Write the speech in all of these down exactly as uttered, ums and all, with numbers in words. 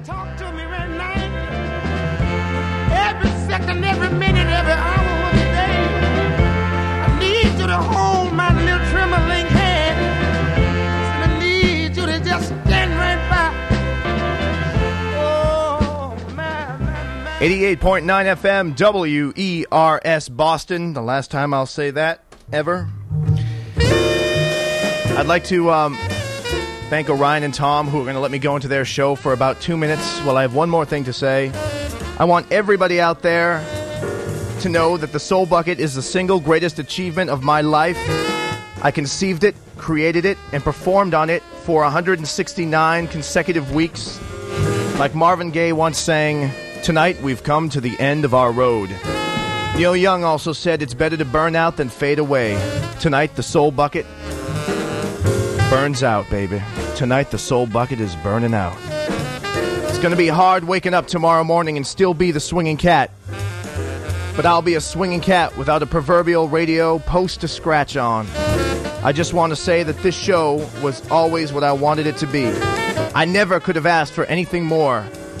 Talk to me right now. Every second, every minute, every hour of the day. I need you to hold my little trembling hand. And I need you to just stand right by. Oh, my, my, my. eighty-eight point nine F M, W E R S Boston. The last time I'll say that ever. I'd like to um, thank Orion and Tom, who are going to let me go into their show for about two minutes. Well, I have one more thing to say. I want everybody out there to know that the Soul Bucket is the single greatest achievement of my life. I conceived it, created it, and performed on it for one hundred sixty-nine consecutive weeks. Like Marvin Gaye once sang, "Tonight we've come to the end of our road." Neil Young also said it's better to burn out than fade away. Tonight the Soul Bucket burns out, baby. Tonight the Soul Bucket is burning out. It's going to be hard waking up tomorrow morning and still be the swinging cat. But I'll be a swinging cat without a proverbial radio post to scratch on. I just want to say that this show was always what I wanted it to be. I never could have asked for anything more.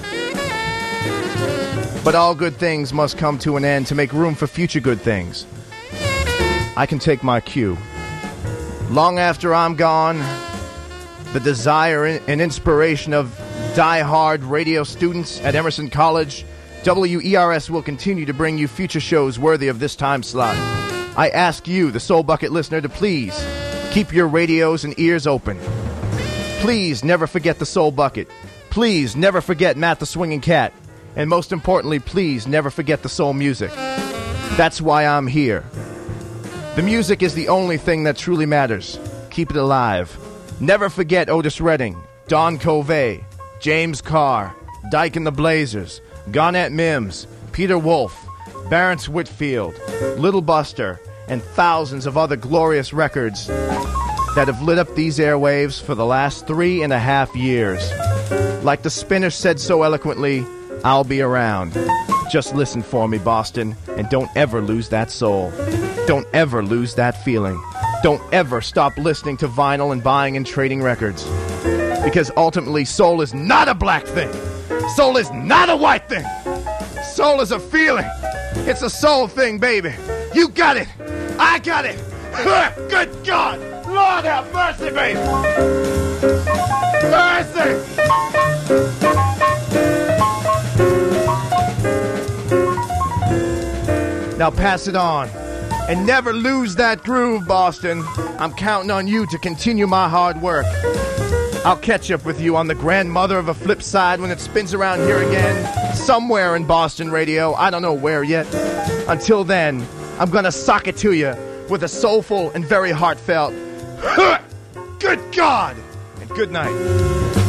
But all good things must come to an end to make room for future good things. I can take my cue. Long after I'm gone, the desire and inspiration of die-hard radio students at Emerson College, W E R S will continue to bring you future shows worthy of this time slot. I ask you, the Soul Bucket listener, to please keep your radios and ears open. Please never forget the Soul Bucket. Please never forget Matt the Swinging Cat. And most importantly, please never forget the soul music. That's why I'm here. The music is the only thing that truly matters. Keep it alive. Never forget Otis Redding, Don Covey, James Carr, Dyke and the Blazers, Garnett Mims, Peter Wolf, Barrence Whitfield, Little Buster, and thousands of other glorious records that have lit up these airwaves for the last three and a half years. Like the Spinner said so eloquently, I'll be around. Just listen for me, Boston, and don't ever lose that soul. Don't ever lose that feeling. Don't ever stop listening to vinyl and buying and trading records. Because ultimately, soul is not a black thing. Soul is not a white thing. Soul is a feeling. It's a soul thing, baby. You got it. I got it. Good God. Lord have mercy, baby. Mercy. Now pass it on. And never lose that groove, Boston. I'm counting on you to continue my hard work. I'll catch up with you on the grandmother of a flip side when it spins around here again, somewhere in Boston radio. I don't know where yet. Until then, I'm gonna sock it to you with a soulful and very heartfelt good God and good night.